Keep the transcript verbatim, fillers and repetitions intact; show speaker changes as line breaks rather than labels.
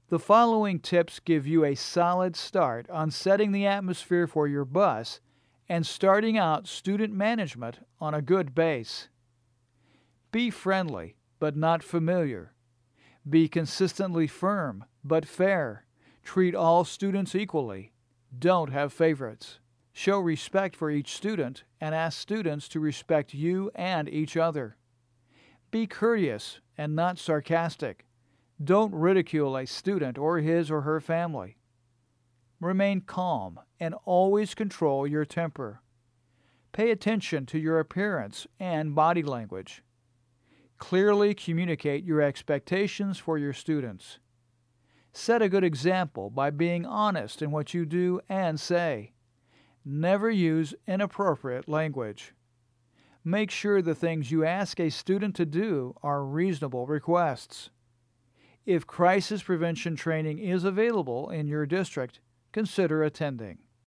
The following tips give you a solid start on setting the atmosphere for your bus and starting out student management on a good base. Be friendly, but not familiar. Be consistently firm, but fair. Treat all students equally. Don't have favorites. Show respect for each student and ask students to respect you and each other. Be courteous and not sarcastic. Don't ridicule a student or his or her family. Remain calm and always control your temper. Pay attention to your appearance and body language. Clearly communicate your expectations for your students. Set a good example by being honest in what you do and say. Never use inappropriate language. Make sure the things you ask a student to do are reasonable requests. If crisis prevention training is available in your district, consider attending.